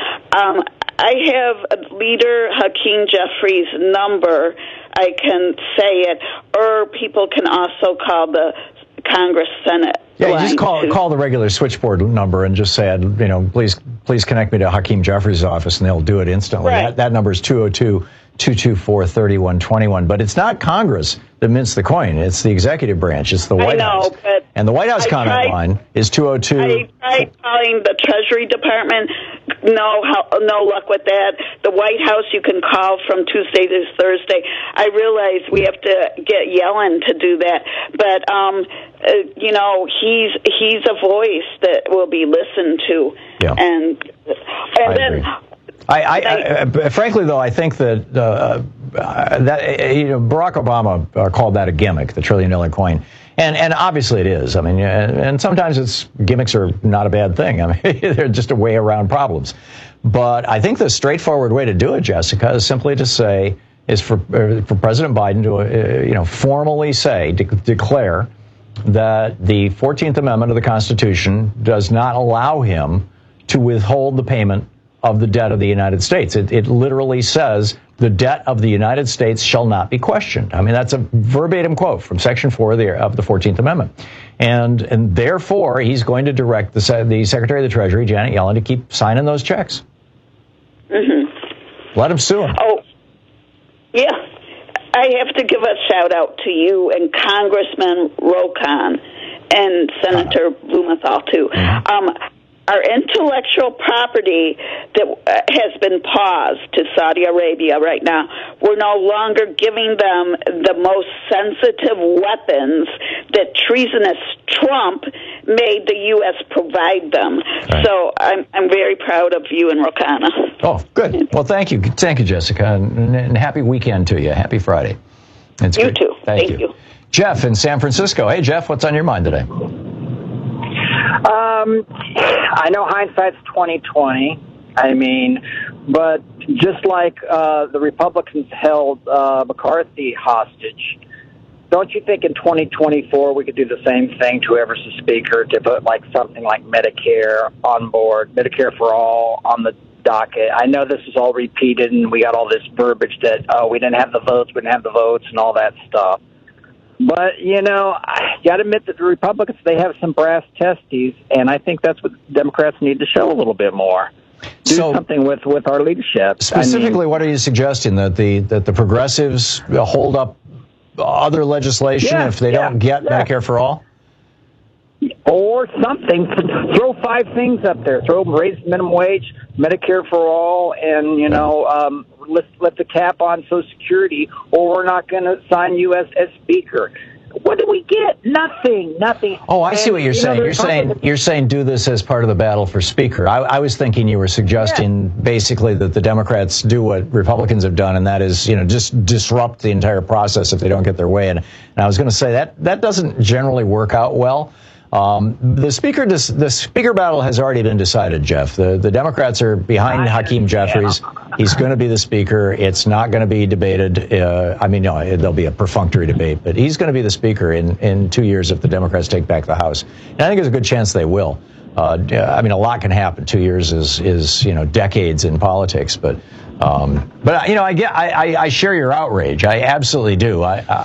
I have leader Hakeem Jeffries' number. I can say it, or people can also call the Congress Senate. Yeah, you just call the regular switchboard number and just say, please connect me to Hakeem Jeffries' office, and they'll do it instantly. Right. That number is 202-224-3121. But it's not Congress that mints the coin. It's the executive branch. It's the White House. And the White House comment line is 202. I tried calling the Treasury Department. no luck with that. The White House you can call from Tuesday to Thursday. I realize we have to get Yellen to do that, but he's a voice that will be listened to. Yeah. And then. Frankly, though, I think that Barack Obama called that a gimmick, the $1 trillion coin, and obviously it is. I mean, and sometimes gimmicks are not a bad thing. I mean, they're just a way around problems. But I think the straightforward way to do it, Jessica, is simply to say for President Biden to formally declare that the 14th Amendment of the Constitution does not allow him to withhold the payment of the debt of the United States. It literally says the debt of the United States shall not be questioned. I mean, that's a verbatim quote from Section 4 of the 14th Amendment. And therefore, he's going to direct the Secretary of the Treasury, Janet Yellen, to keep signing those checks. Mm-hmm. Let him sue him. Oh, yeah. I have to give a shout-out to you and Congressman Rokan and Senator Blumenthal, too. Mm-hmm. Our intellectual property that has been paused to Saudi Arabia right now, we're no longer giving them the most sensitive weapons that treasonous Trump made the U.S. provide them. Right. So I'm very proud of you and Rokana. Oh, good. Well, thank you. Thank you, Jessica, and happy weekend to you. Happy Friday. It's you good. too. Thank you. Jeff in San Francisco. Hey, Jeff, what's on your mind today? I know hindsight's 20/20. I mean, but just like the Republicans held McCarthy hostage, don't you think in 2024 we could do the same thing to whoever's the speaker to put like something like Medicare on board, Medicare for all on the docket? I know this is all repeated and we got all this verbiage that we didn't have the votes, and all that stuff. But, I got to admit that the Republicans, they have some brass testes, and I think that's what Democrats need to show a little bit more. Do something with our leadership. Specifically, what are you suggesting? That the progressives hold up other legislation if they don't get Medicare for all? Or something. Throw 5 things up there. Raise minimum wage, Medicare for all, and, lift the cap on Social Security, or we're not going to sign you as Speaker. What do we get? Nothing. Oh, I see what you're saying. You're saying do this as part of the battle for Speaker. I was thinking you were suggesting basically that the Democrats do what Republicans have done, and that is, just disrupt the entire process if they don't get their way. And I was going to say that doesn't generally work out well. The speaker battle has already been decided, Jeff. The Democrats are behind Hakeem Jeffries. He's going to be the speaker. It's not going to be debated. There'll be a perfunctory debate, but he's going to be the speaker in 2 years if the Democrats take back the House. And I think there's a good chance they will. A lot can happen. 2 years is decades in politics, but I share your outrage. I absolutely do.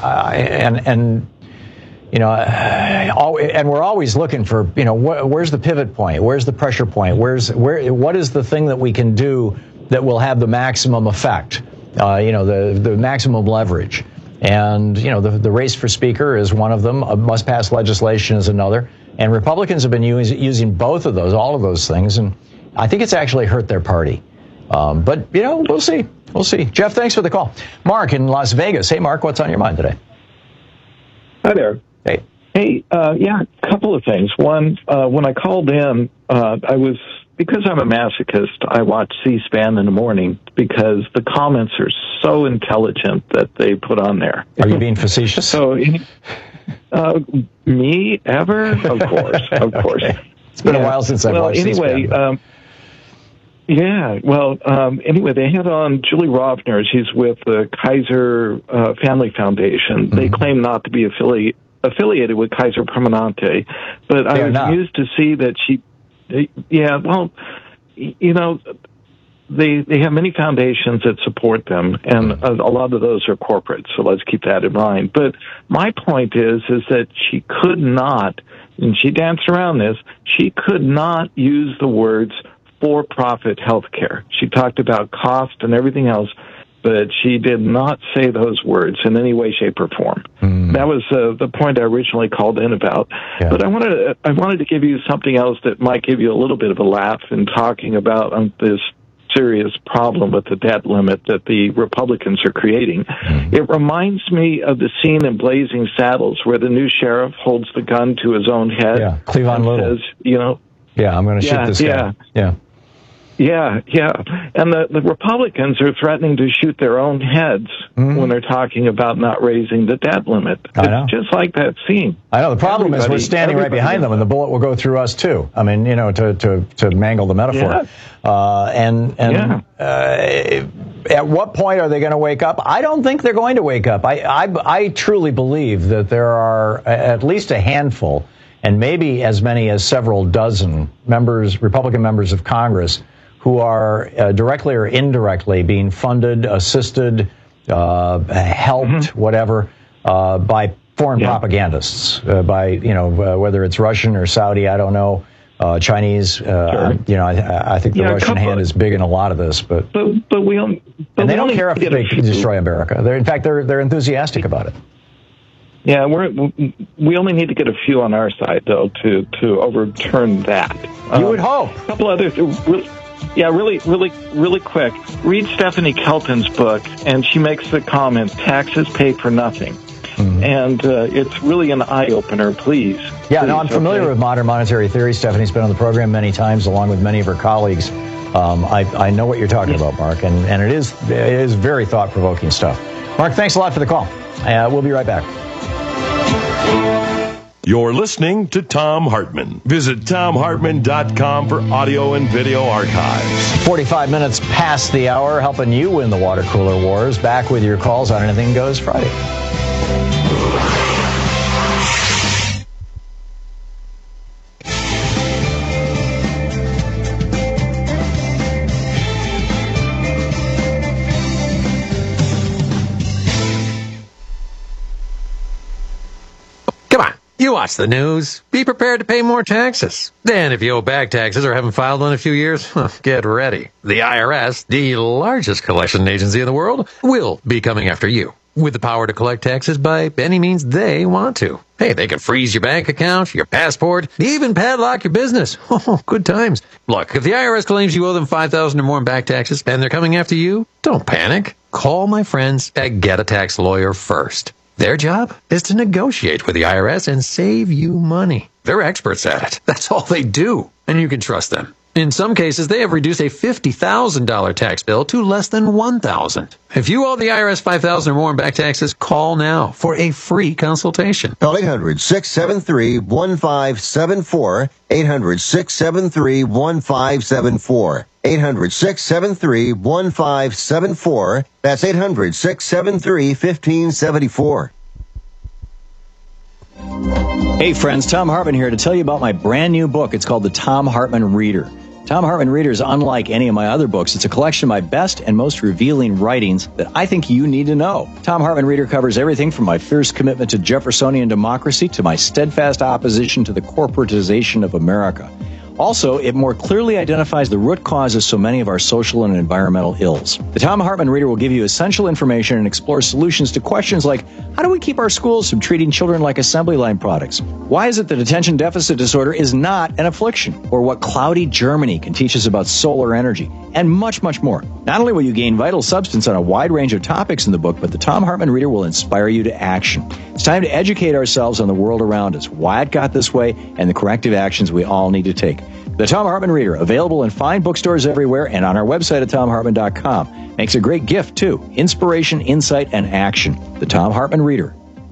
And we're always looking for, where's the pivot point? Where's the pressure point? What is the thing that we can do that will have the maximum effect? The maximum leverage. And, the race for speaker is one of them. Must-pass legislation is another. And Republicans have been using both of those, all of those things. And I think it's actually hurt their party. But, we'll see. We'll see. Jeff, thanks for the call. Mark in Las Vegas. Hey, Mark, what's on your mind today? Hi there. Hey, a couple of things. One, when I called in, because I'm a masochist, I watch C-SPAN in the morning because the comments are so intelligent that they put on there. Are you being facetious? So, me ever? Of course. It's been a while since I've watched C-SPAN. Anyway, they had on Julie Rovner. She's with the Kaiser Family Foundation. Mm-hmm. They claim not to be affiliated with Kaiser Permanente, but I was amused to see that they have many foundations that support them, and a lot of those are corporate, so let's keep that in mind. But my point is that she could not, and she danced around this, she could not use the words for-profit healthcare. She talked about cost and everything else, but she did not say those words in any way, shape, or form. That was the point I originally called in about. Yeah. But I wanted to give you something else that might give you a little bit of a laugh in talking about this serious problem with the debt limit that the Republicans are creating. It reminds me of the scene in Blazing Saddles where the new sheriff holds the gun to his own head. Yeah, Cleavon Little. Says, you know, yeah, I'm going to shoot this guy. Yeah. Yeah. And the Republicans are threatening to shoot their own heads when they're talking about not raising the debt limit. It's just like that scene. I know. The problem is we're standing right behind them, and the bullet will go through us, too. I mean, you know, to mangle the metaphor. At what point are they going to wake up? I don't think they're going to wake up. I truly believe that there are at least a handful, and maybe as many as several dozen Republican members of Congress, who are directly or indirectly being funded, assisted, helped, whatever, by foreign propagandists, by whether it's Russian or Saudi, I don't know, Chinese. I think the Russian hand is big in a lot of this, but we don't. And they don't care if they destroy America. They're enthusiastic about it. Yeah, we only need to get a few on our side though to overturn that. You would hope. A couple other. Really quick. Read Stephanie Kelton's book, and she makes the comment, taxes paid for nothing. And it's really an eye-opener, please. Yeah, no, I'm familiar with modern monetary theory. Stephanie's been on the program many times, along with many of her colleagues. I know what you're talking about, Mark, and it is very thought-provoking stuff. Mark, thanks a lot for the call. We'll be right back. You're listening to Thom Hartmann. Visit ThomHartmann.com for audio and video archives. 45 minutes past the hour, helping you win the water cooler wars. Back with your calls on Anything Goes Friday. You watch the news. Be prepared to pay more taxes. Then, if you owe back taxes or haven't filed in a few years, get ready. The IRS, the largest collection agency in the world, will be coming after you with the power to collect taxes by any means they want to. Hey, they can freeze your bank account, your passport, even padlock your business. Oh, good times. Look, if the IRS claims you owe them $5,000 or more in back taxes and they're coming after you, don't panic. Call my friends at Get a Tax Lawyer first. Their job is to negotiate with the IRS and save you money. They're experts at it. That's all they do, and you can trust them. In some cases, they have reduced a $50,000 tax bill to less than $1,000. If you owe the IRS $5,000 or more in back taxes, call now for a free consultation. Call 800-673-1574, 800-673-1574. 800-673-1574. That's 800-673-1574. Hey friends, Thom Hartmann here to tell you about my brand new book. It's called The Thom Hartmann Reader. Thom Hartmann Reader is unlike any of my other books. It's a collection of my best and most revealing writings that I think you need to know. Thom Hartmann Reader covers everything from my fierce commitment to Jeffersonian democracy to my steadfast opposition to the corporatization of America. Also, it more clearly identifies the root cause of so many of our social and environmental ills. The Thom Hartmann Reader will give you essential information and explore solutions to questions like, how do we keep our schools from treating children like assembly line products? Why is it that attention deficit disorder is not an affliction? Or what cloudy Germany can teach us about solar energy? And much, much more. Not only will you gain vital substance on a wide range of topics in the book, but the Thom Hartmann Reader will inspire you to action. It's time to educate ourselves on the world around us, why it got this way, and the corrective actions we all need to take. The Thom Hartmann Reader, available in fine bookstores everywhere and on our website at ThomHartmann.com. Makes a great gift, too. Inspiration, insight, and action. The Thom Hartmann Reader.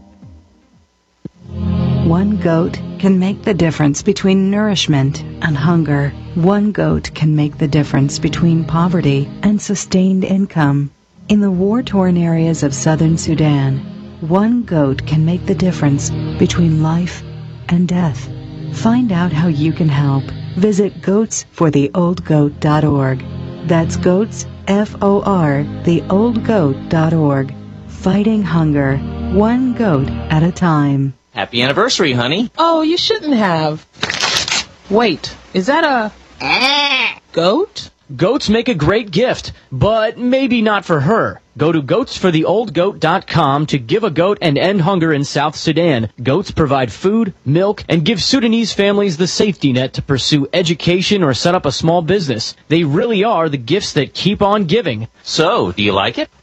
One goat can make the difference between nourishment and hunger. One goat can make the difference between poverty and sustained income. In the war-torn areas of southern Sudan, one goat can make the difference between life and death. Find out how you can help. Visit goatsfortheoldgoat.org. That's goats, F-O-R, theoldgoat.org. Fighting hunger, one goat at a time. Happy anniversary, honey. Oh, you shouldn't have. Wait, is that a goat? Goats make a great gift, but maybe not for her. Go to goatsfortheoldgoat.com to give a goat and end hunger in South Sudan. Goats provide food, milk, and give Sudanese families the safety net to pursue education or set up a small business. They really are the gifts that keep on giving. So, do you like it?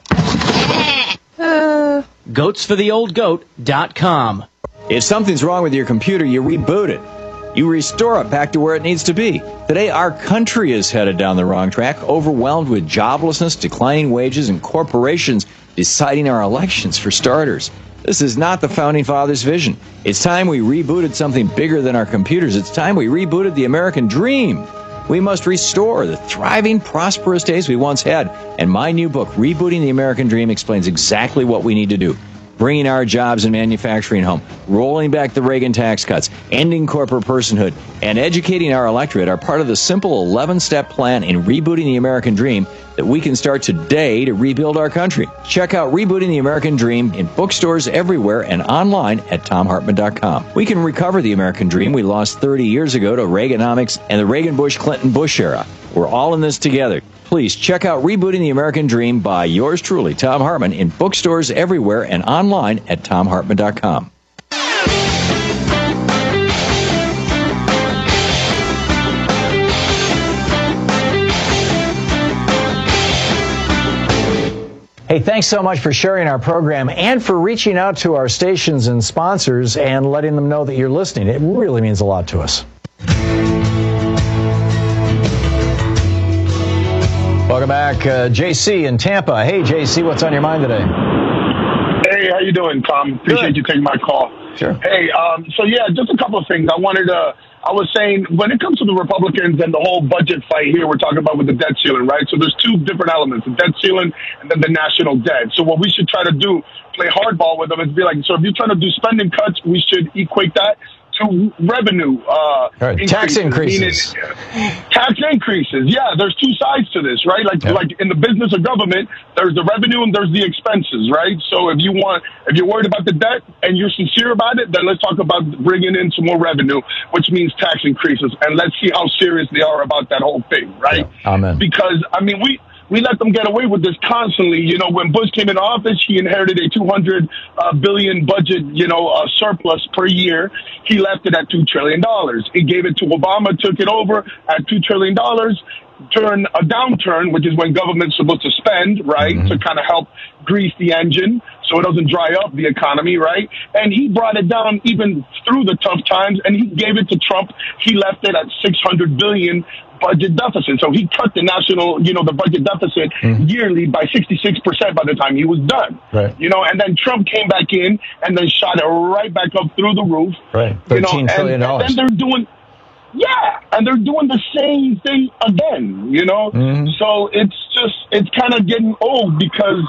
Goatsfortheoldgoat.com. If something's wrong with your computer, you reboot it. You restore it back to where it needs to be. Today, our country is headed down the wrong track, overwhelmed with joblessness, declining wages, and corporations deciding our elections for starters. This is not the Founding Fathers' vision. It's time we rebooted something bigger than our computers. It's time we rebooted the American dream. We must restore the thriving, prosperous days we once had. And my new book, Rebooting the American Dream, explains exactly what we need to do. Bringing our jobs and manufacturing home, rolling back the Reagan tax cuts, ending corporate personhood, and educating our electorate are part of the simple 11-step plan in rebooting the American dream that we can start today to rebuild our country. Check out Rebooting the American Dream in bookstores everywhere and online at TomHartman.com. We can recover the American dream we lost 30 years ago to Reaganomics and the Reagan-Bush-Clinton-Bush era. We're all in this together. Please check out Rebooting the American Dream by yours truly, Thom Hartmann, in bookstores everywhere and online at TomHartman.com. Hey, thanks so much for sharing our program and for reaching out to our stations and sponsors and letting them know that you're listening. It really means a lot to us. Welcome back, JC in Tampa. Hey, JC, what's on your mind today? Hey, how you doing, Tom? Appreciate you taking my call. Sure. Hey, just a couple of things. I was saying, when it comes to the Republicans and the whole budget fight here, we're talking about with the debt ceiling, right? So there's two different elements, the debt ceiling and then the national debt. So what we should try to do, play hardball with them, is be like, so if you're trying to do spending cuts, we should equate that to revenue tax increases. Tax increases. Yeah, there's two sides to this, right? Like in the business of government, there's the revenue and there's the expenses, right? So if you're worried about the debt and you're sincere about it, then let's talk about bringing in some more revenue, which means tax increases, and let's see how serious they are about that whole thing, right? Yeah. Amen. Because we let them get away with this constantly. You know, when Bush came into office, he inherited a $200 billion budget, surplus per year. He left it at $2 trillion. He gave it to Obama, took it over at $2 trillion. During a downturn, which is when government's supposed to spend, right, to kind of help grease the engine so it doesn't dry up the economy, right? And he brought it down even through the tough times, and he gave it to Trump. He left it at $600 billion budget deficit. So he cut the national, the budget deficit yearly by 66% by the time he was done. Right. And then Trump came back in and then shot it right back up through the roof. Right. $13 trillion. And then they're doing the same thing again, So it's kind of getting old because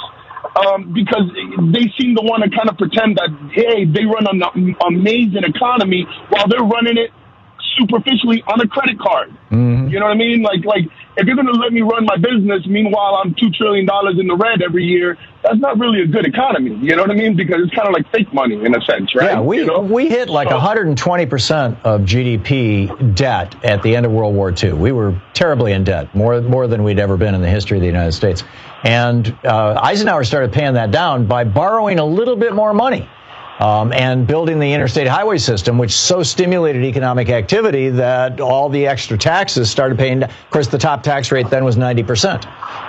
they seem to want to kind of pretend that, hey, they run an amazing economy while they're running it superficially on a credit card. You know what I mean? Like if you're going to let me run my business, meanwhile I'm $2 trillion in the red every year, that's not really a good economy. You know what I mean? Because it's kind of like fake money in a sense, right? Yeah, we hit like 120% of GDP debt at the end of World War II. We were terribly in debt, more than we'd ever been in the history of the United States. And Eisenhower started paying that down by borrowing a little bit more money. And building the interstate highway system, which so stimulated economic activity that all the extra taxes started paying. Of course, the top tax rate then was 90%,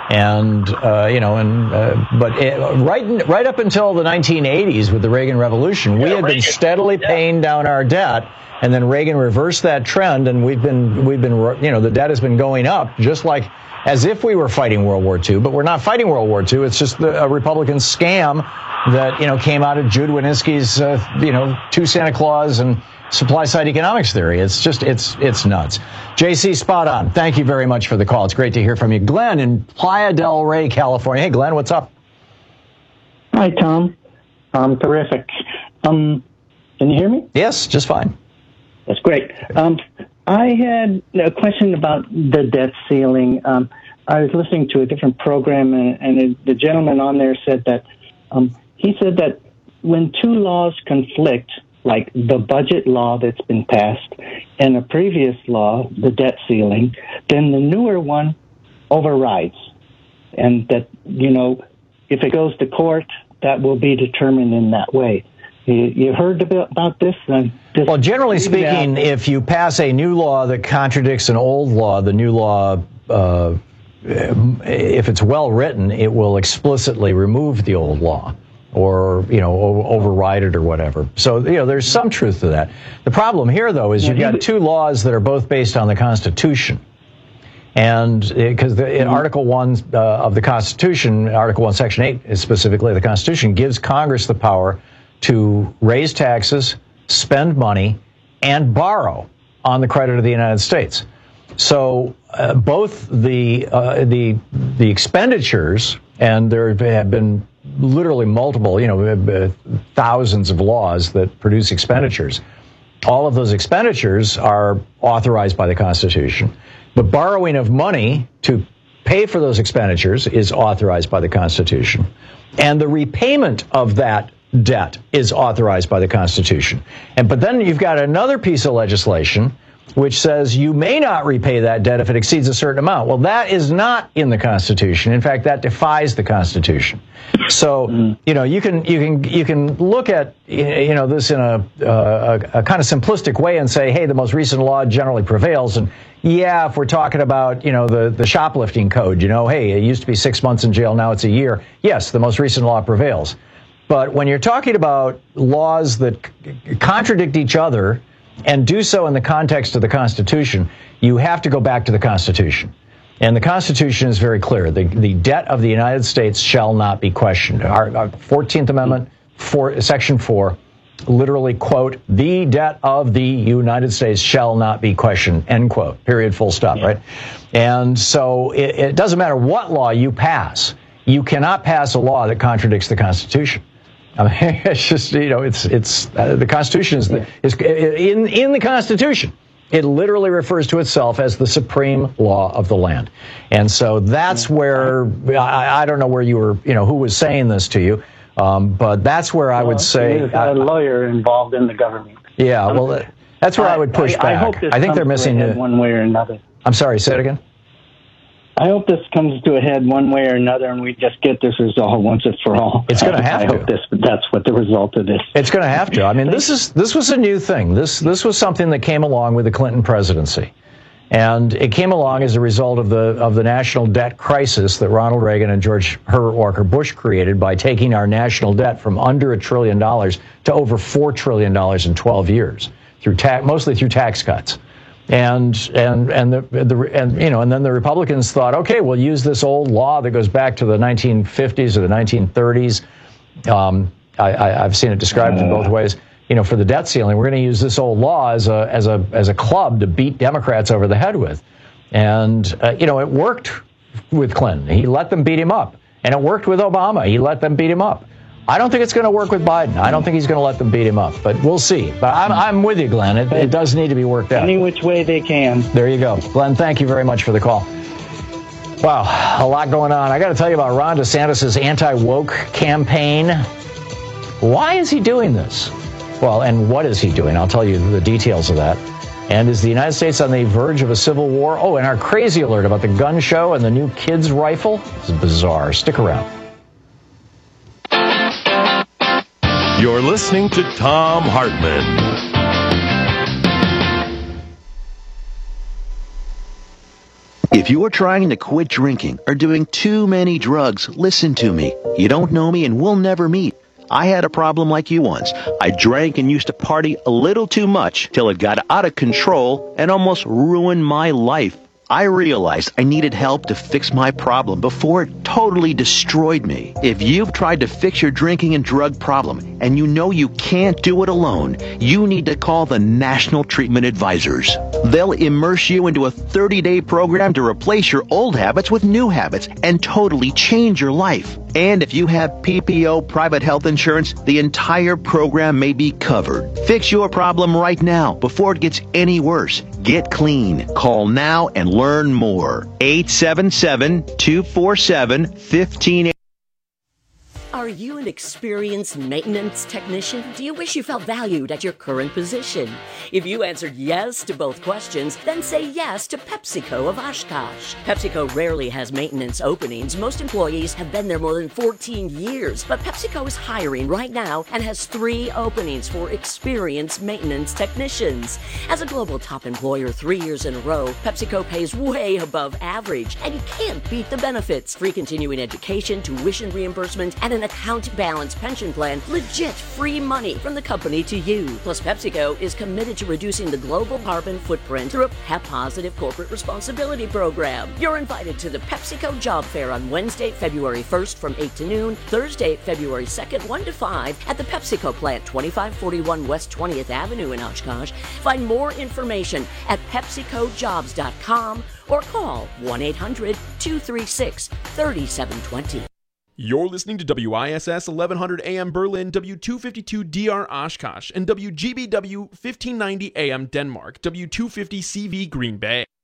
but right up until the 1980s with the Reagan Revolution, we had been steadily paying down our debt, and then Reagan reversed that trend, and we've been the debt has been going up, just like as if we were fighting World War II, but we're not fighting World War II. It's just a Republican scam that, came out of Jude Wanniski's, two Santa Claus and supply side economics theory. It's nuts. JC, spot on. Thank you very much for the call. It's great to hear from you. Glenn in Playa del Rey, California. Hey, Glenn, what's up? Hi, Tom. Terrific. Can you hear me? Yes, just fine. That's great. I had a question about the debt ceiling. I was listening to a different program, and the gentleman on there said that he said that when two laws conflict, like the budget law that's been passed and a previous law, the debt ceiling, then the newer one overrides. And that, if it goes to court, that will be determined in that way. You heard about this? Well, generally speaking, if you pass a new law that contradicts an old law, the new law, if it's well written, it will explicitly remove the old law or, override it or whatever. So, there's some truth to that. The problem here, though, is you've got two laws that are both based on the Constitution. And because in Article 1 of the Constitution, Article 1, Section 8 specifically, the Constitution gives Congress the power to raise taxes, spend money, and borrow on the credit of the United States. So both the expenditures, and there have been literally multiple, thousands of laws that produce expenditures. All of those expenditures are authorized by the Constitution. The borrowing of money to pay for those expenditures is authorized by the Constitution. And the repayment of that debt is authorized by the Constitution. But then you've got another piece of legislation which says you may not repay that debt if it exceeds a certain amount. Well, that is not in the Constitution. In fact, that defies the Constitution. So, you can look at, this in a kind of simplistic way and say, hey, the most recent law generally prevails. And yeah, if we're talking about, the shoplifting code, hey, it used to be 6 months in jail, now it's a year. Yes, the most recent law prevails. But when you're talking about laws that contradict each other and do so in the context of the Constitution, you have to go back to the Constitution. And the Constitution is very clear. The debt of the United States shall not be questioned. Our 14th Amendment, Section 4, literally, quote, the debt of the United States shall not be questioned, end quote, period, full stop, right? And so it doesn't matter what law you pass. You cannot pass a law that contradicts the Constitution. I mean, it's just, the Constitution is in the Constitution. It literally refers to itself as the supreme law of the land. And so that's where, I don't know where you were, who was saying this to you, but that's where I would say. There's a lawyer involved in the government. Yeah, well, that's where I would push back. I hope this think they're missing it one way or another. I'm sorry, say it again. I hope this comes to a head one way or another, and we just get this resolved once and for all. It's going to have to. I hope that's what the result of this. It's going to have to. I mean, this was a new thing. This was something that came along with the Clinton presidency, and it came along as a result of the national debt crisis that Ronald Reagan and George Herbert Walker Bush created by taking our national debt from under $1 trillion to over $4 trillion in 12 years mostly through tax cuts. And then the Republicans thought, okay, we'll use this old law that goes back to the 1950s or the 1930s. I've seen it described in both ways. For the debt ceiling, we're going to use this old law as a club to beat Democrats over the head with. And it worked with Clinton. He let them beat him up, and it worked with Obama. He let them beat him up. I don't think it's going to work with Biden. I don't think he's going to let them beat him up, but we'll see. But I'm with you, Glenn. It does need to be worked out. Any which way they can. There you go. Glenn, thank you very much for the call. Wow, a lot going on. I got to tell you about Ron DeSantis' anti-woke campaign. Why is he doing this? Well, and what is he doing? I'll tell you the details of that. And is the United States on the verge of a civil war? Oh, and our crazy alert about the gun show and the new kids' rifle. This is bizarre. Stick around. You're listening to Thom Hartmann. If you are trying to quit drinking or doing too many drugs, listen to me. You don't know me and we'll never meet. I had a problem like you once. I drank and used to party a little too much till it got out of control and almost ruined my life. I realized I needed help to fix my problem before it totally destroyed me. If you've tried to fix your drinking and drug problem and you know you can't do it alone, you need to call the National Treatment Advisors. They'll immerse you into a 30-day program to replace your old habits with new habits and totally change your life. And if you have PPO private health insurance, the entire program may be covered. Fix your problem right now before it gets any worse. Get clean. Call now and learn more. 877-247-1580. Are you an experienced maintenance technician? Do you wish you felt valued at your current position? If you answered yes to both questions, then say yes to PepsiCo of Oshkosh. PepsiCo rarely has maintenance openings. Most employees have been there more than 14 years, but PepsiCo is hiring right now and has 3 openings for experienced maintenance technicians. As a global top employer 3 years in a row, PepsiCo pays way above average, and you can't beat the benefits. Free continuing education, tuition reimbursement, and an account balance pension plan. Legit free money from the company to you. Plus, PepsiCo is committed to reducing the global carbon footprint through a PEP-positive corporate responsibility program. You're invited to the PepsiCo Job Fair on Wednesday, February 1st from 8 to noon, Thursday, February 2nd, 1 to 5 at the PepsiCo plant, 2541 West 20th Avenue in Oshkosh. Find more information at PepsiCoJobs.com or call 1-800-236-3720. You're listening to WISS 1100 AM Berlin, W252 DR Oshkosh, and WGBW 1590 AM Denmark, W250 CV Green Bay.